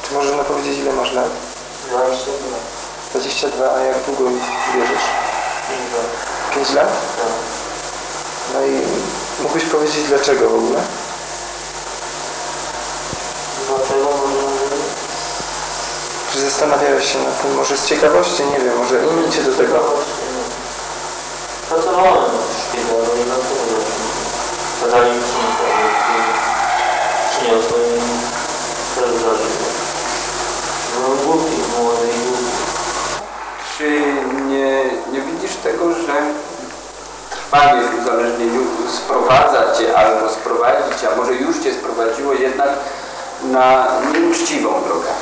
To możesz nam powiedzieć, ile masz lat? 22. 22, a jak długo wierzysz? 5 lat. 5 lat? Tak. No i mógłbyś powiedzieć dlaczego w ogóle? Dlaczego może... Czy zastanawiałeś się nad tym, może z ciekawości, nie wiem, może inni cię do tego? Pracowałem w szpitalu i dlatego kazali mi przyniosłem i teraz zażyłem. Byłem głupi, młody i głupi. Czy nie widzisz tego, że trwanie w uzależnieniu sprowadza cię albo sprowadzić, a może już cię sprowadziło jednak na nieuczciwą drogę?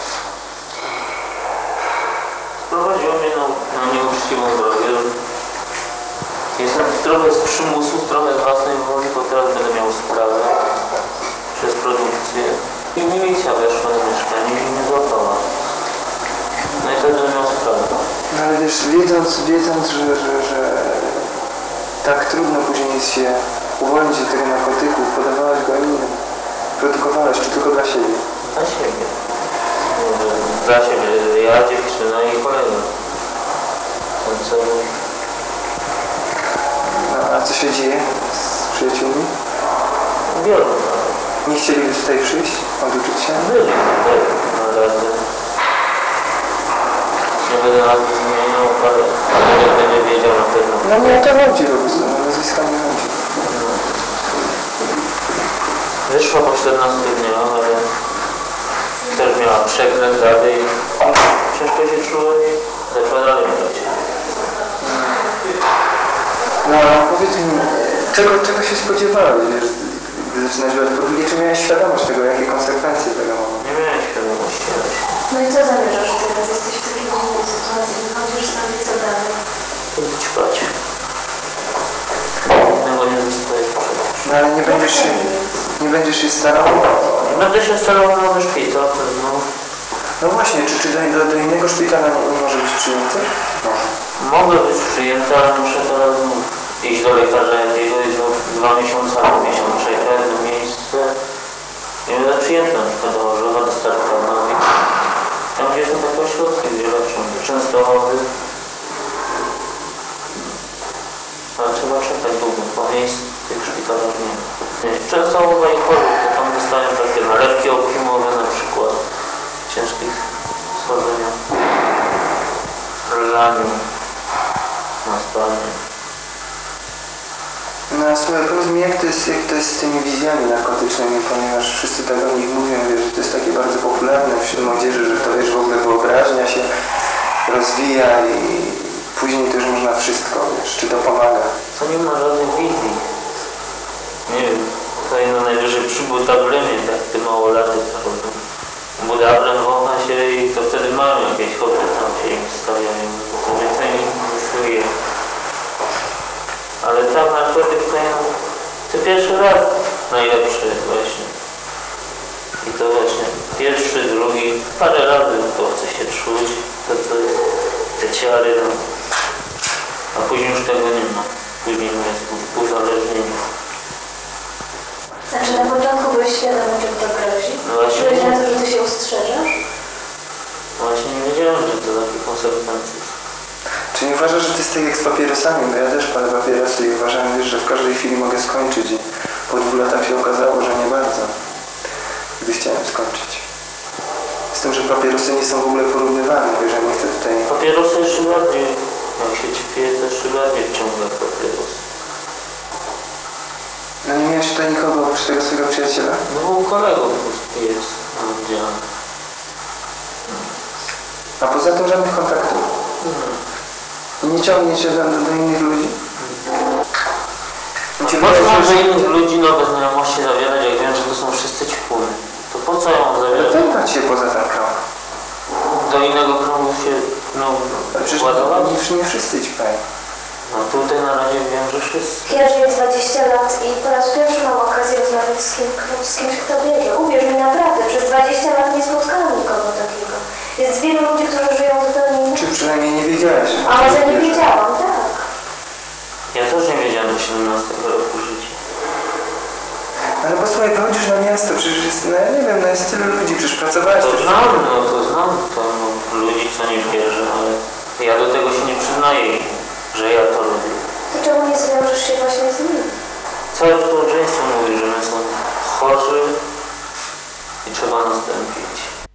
Sprowadziło mnie na nieuczciwą drogę. Jestem trochę z przymusu, trochę z własnej woli, bo teraz będę miał sprawę przez produkcję. I milicja weszła do mieszkania i mnie złapała. No i wtedy będę miał sprawę. No ale wiesz, wiedząc, że tak trudno później jest się uwolnić od tego narkotyku, podawałaś go innym. Produkowałeś, czy tylko dla siebie? Dla siebie. Dla siebie. Ja, dziewczyna i kolega. Ten celu. No, a co się dzieje z przyjaciółmi? Biorą. Nie chcieliby tutaj przyjść, oduczyć się? Byli tutaj na razie. Nie będę nazwy zmieniał, ale nie będzie wiedział na pewno. No nie o to chodzi po prostu, no nazwiskami chodzi. Wyszła po 14 dniach, ale też miała przekręt rady i ciężko się czuła i zaczęła dalej brać. No powiedz mi, czego się spodziewałeś, wiesz, gdy zaczynasz brać? Po drugie, czy miałeś świadomość tego, jakie konsekwencje tego mogą? Nie miałem świadomości. No i co zamierzasz teraz? Jesteś w takiej trudnej sytuacji, wychodzisz sobie, co dalej? Iść spać. Innego nie zostaje sprzedać. No ale nie będziesz się starał? Będę się starał na nowy szpital, no. No właśnie, czy do innego szpitala nie może być przyjęty? Może. Mogę być przyjęty, ale muszę teraz iść do lekarza jakiegoś 2 miesiące albo miesiąc czekać na miejsce. I będę przyjęty na przykład do Chorzowa, do Starkowa. Tam gdzie są takie ośrodki, gdzie leczą Częstochowy. Ale trzeba czekać długo, bo miejsc w tych szpitalach nie ma. Częstochowa i Chorzów, to tam dostają takie nalewki opikumowe na przykład w ciężkich schorzeniach. Laniu. Na spalnie. No słuchaj, powiedz mi, jak to jest z tymi wizjami narkotycznymi, ponieważ wszyscy tak o nich mówią, wiesz, że to jest takie bardzo popularne wśród młodzieży, że to wiesz, w ogóle wyobraźnia się rozwija i później to już można wszystko, wiesz, czy to pomaga? To nie ma żadnych wizji. Nie wiem, to jedno najwyżej przy budablemie, tak te małolaty chodzą. Budablem wącha się i to wtedy mają jakieś hobby, tam się im stawiają. To więcej nie wyszuje. Ale tam narkotyk to pierwszy raz najlepszy właśnie. I to właśnie pierwszy, drugi, parę razy to chce się czuć, te ciary, no. A później już tego nie ma. Później jest uzależnienie. Znaczy na początku byłeś świadomy, czym to grozi? No właśnie. Byłeś na to, że ty się ustrzeżasz? Właśnie nie wiedziałem, że to takie konsekwencje. Czy nie uważasz, że to jest tak jak z papierosami? Bo ja też palę papierosy i uważam, wiesz, że w każdej chwili mogę skończyć i po 2 latach się okazało, że nie bardzo, gdy chciałem skończyć. Z tym, że papierosy nie są w ogóle porównywane, wiesz, że nie chcę tutaj... Papierosy jeszcze bardziej, jak się ćpie, to jeszcze bardziej wciąga papieros. No nie miałeś tutaj nikogo oprócz tego swojego przyjaciela? No bo u kolegów jest oddział. A poza tym żadnych kontaktów? I nie ciągnie się do innych ludzi? Po co mam do innych ludzi nowe znajomości zawierać, jak wiem, że to są wszyscy ćpuny? To po co ja mam zawierać? Wypać się poza ten krąg. Do innego kręgu się, no, ładować? Nie wszyscy ćpają. No tutaj na razie wiem, że wszyscy. Ja żyję 20 lat i po raz pierwszy mam okazję rozmawiać z kimś, kto bierze. Uwierz mi, naprawdę, przez 20 lat nie spotkałam nikogo takiego. Jest wielu ludzi, którzy żyją zupełnie inaczej. Czy przynajmniej nie wiedziałeś? A może nie wiedziałam, tak. Ja też nie wiedziałem do 17 roku życia. Ale bo słuchaj, wychodzisz na miasto, przecież jest, no ja nie wiem, no jest tylu ludzi, przecież pracowałeś To też. znam ludzi, co nie wierzę, ale ja do tego się nie przyznaję, że ja to lubię. To czemu nie zwiążesz się właśnie z nimi? Całe społeczeństwo mówi, że my są chorzy i trzeba nas tępić.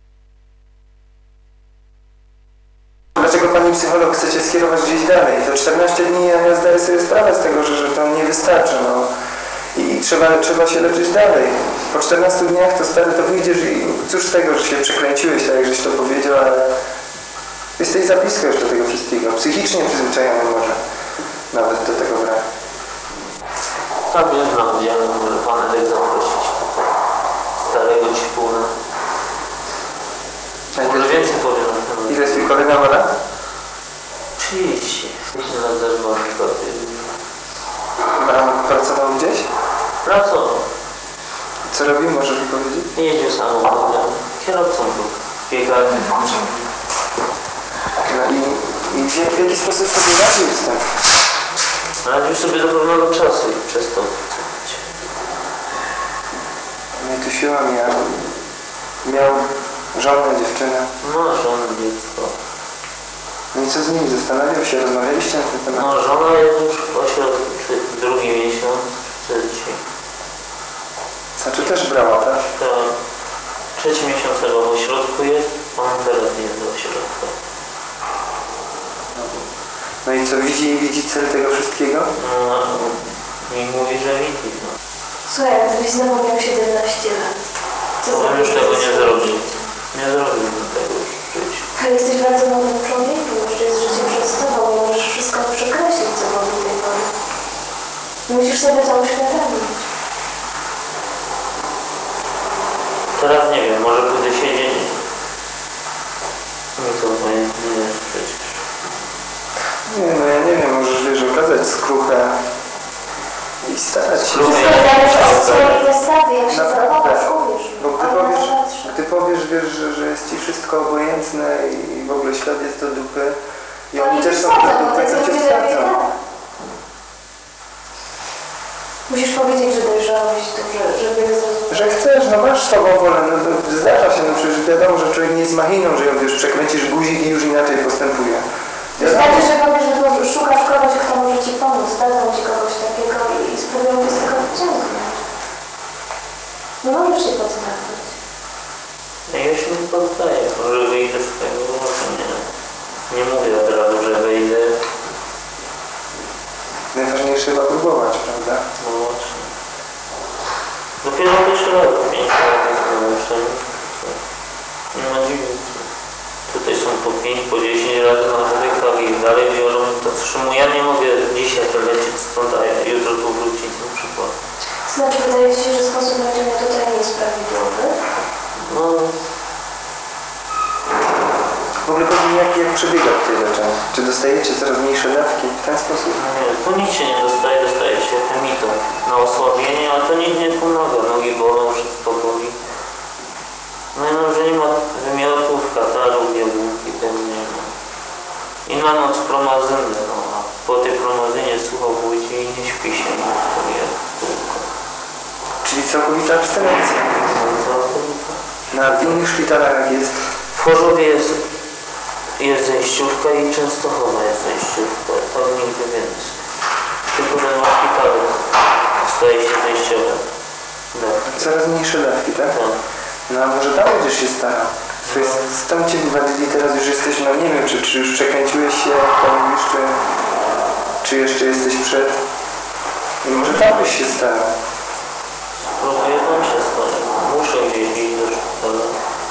Dlaczego pani psycholog chcecie skierować gdzieś dalej? To 14 dni, ja zdaję sobie sprawę z tego, że to nie wystarczy, no. I trzeba się leczyć dalej. Po 14 dniach to stary, to wyjdziesz i cóż z tego, że się przekręciłeś, tak jak żeś to powiedział, ale jesteś za blisko już do tego wszystkiego. Psychicznie przyzwyczajony może nawet do tego braku. Tak, nie znam, ja może pan Edek zaprosić starego cipuna. Może więcej powiem na temat. Ile jest twój kolega ma lat? 30. 10 lat zerwany papier. Pracował gdzieś? Pracował. Co robił, możesz mi powiedzieć? Jeździł samochodem. Kierowcą był. Biegalny. No i w jaki sposób sobie radził z tym? Radził sobie do pewnego czasu i przestał pracować. Nie tu siła miał żonę, dziewczynę. No, żona, dziecko. No i co z nimi? Zastanawiał się, rozmawialiście na ten temat? No, żona jest już w ośrodku, drugi miesiąc, trzeci. Znaczy też brała, tak? To trzeci miesiąc chyba w ośrodku jest, on teraz nie jest w ośrodku. No i co, widzi cel tego wszystkiego? No, mi mówi, że widzi. No. Słuchaj, gdybyś znowu miał 17 lat. Co To on już zrobisz? tego nie zrobił. Nie zrobiłbym tego już w życiu. Ale jesteś bardzo młodym człowiekiem, jeszcze jest życie przed tobą i możesz wszystko przekreślić, co było do tej pory. Musisz sobie to uświadomić. Teraz nie wiem, może pójdę siedzieć. No to obojętnie jest przecież. Nie, no ja nie wiem, możesz, wiesz, okazać skruchę i starać się. Skruchę. Wszystko zależy od swojej postawy, jak się Naprawdę. zachowasz, uwierz mi. Bo Ale gdy powiesz, wiesz, że jest ci wszystko obojętne i w ogóle świat jest do dupy i to oni nie też są wsadzą, do bo dupy, to to cię jest lepiej wsadzą. tak. Musisz powiedzieć, że dojrzałeś tu, żeby zrozumieć. Że chcesz, no masz swą wolę, no to zdarza się, no przecież wiadomo, że człowiek nie jest machiną, że ją, wiesz, przekręcisz guzik i już inaczej postępuje. Wystarczy, że powiesz, że szukasz kogoś, kto może ci pomóc, dadzą ci kogoś takiego i spróbują cię z tego wyciągnąć. Nie możesz się poddawać. No ja się nie poddaję, może wyjdę z tego, może nie mówię od razu, że wyjdę. Najważniejsze chyba próbować, prawda? No właśnie. Dopiero pierwszy raz 5 lat jestem nie ma dziwnych. Tutaj są po 5, po 10 razy na wodykach i dalej biorą to czemu ja nie mogę dzisiaj to lecieć stąd, a jutro tu wrócić na przykład. Znaczy, wydaje ci się, że sposób leczenia tutaj nie jest prawidłowy? No, W ogóle powiedz mi, jak przebiega tutaj leczenie? Czy dostajecie coraz mniejsze dawki w ten sposób? nie, tu nic się nie dostaje się chemiką na osłabienie, ale to nic nie pomaga. Nogi bolą, wszystko boli. No i no, że nie ma wymiotów, katarów, jabłki, ten nie ma. I na noc promazynę, no a po tej promazynie sucho budzi i nie śpi się, no to jest tylko. Czyli całkowita abstynencja. Na innych szpitalach jak jest? W Chorzowie jest zejściówka i Częstochowa jest zejściówka, tam nigdy więcej. Tylko ten ma szpitalek staje się zejściowym. Coraz mniejsze dawki, tak? Tak. No a może tam będziesz się starał? To jest, tam cię wywalili, teraz już jesteś, no nie wiem, czy już przekręciłeś się, jak tam mówisz, czy jeszcze jesteś przed? I może tam byś się starał. Spróbuję tam się starać. Muszę gdzieś iść do szpitala.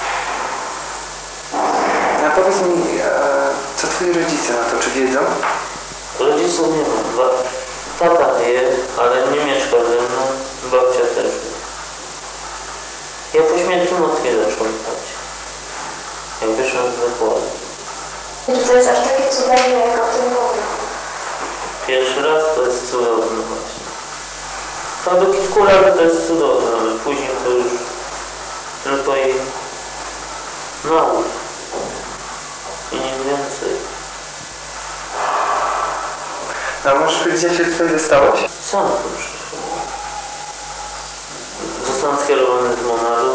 A powiedz mi, co twoi rodzice na to, czy wiedzą? Rodziców nie mam. Tata wie, ale nie mieszka ze mną. Babcia też wie. Ja po śmierci matki zacząłem spać. Jak wyszłem z zakładu. Czy to jest aż takie cudowne, jak o tym mówię? Pierwszy raz to jest cudowne właśnie. To do kilku lat to jest cudowne, ale później to już tylko jej naucz. I nic więcej. A możesz powiedzieć, jak się tutaj dostałeś? Sam tu przyszedłem. Zostałem skierowany z Monadu,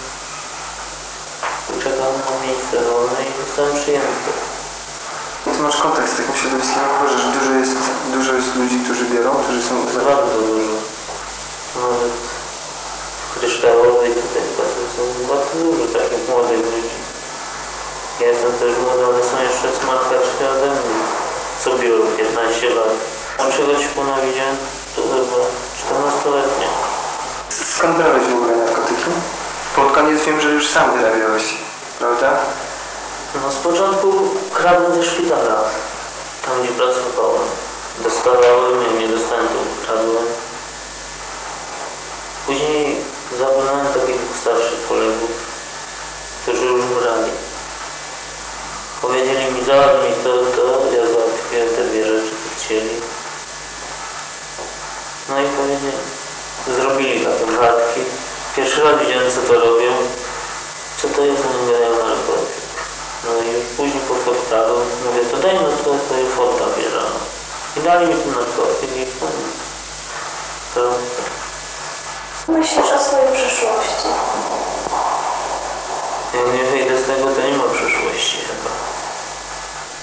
czekam na miejsce wolne i zostałem przyjęty. Ty masz kontakt z takim środowiskiem, uważasz, że dużo jest ludzi, którzy biorą, którzy są... Bardzo dużo. Nawet w Kryształowej tutaj są bardzo dużo takich młodych ludzi. Ja jestem też młody, ale są jeszcze smarkaczki ode mnie, co biorą 15 lat. Pierwszego ćpuna widziałem, to chyba 14-letnie. Skąd brałeś w ogóle narkotyki? Pod koniec wiem, że już sam wyrabiałeś, prawda? No z początku kradłem ze szpitala, tam gdzie pracowałem. Dostawałem, jak nie dostałem, to kradłem. Później zabrałem takich starszych kolegów, którzy już brali. Powiedzieli mi, załatw mi to, ja załatwiłem te dwie rzeczy, co chcieli. No i powiedzieli, zrobili takie wrotki. Pierwszy raz widziałem, co to robią. Co to jest, oni gadają narkotyk. No i później po fortalu mówię, to daj mi to jest forta bierzano. I dali mi ten narkotyk i koniec. Myślisz o swojej przyszłości?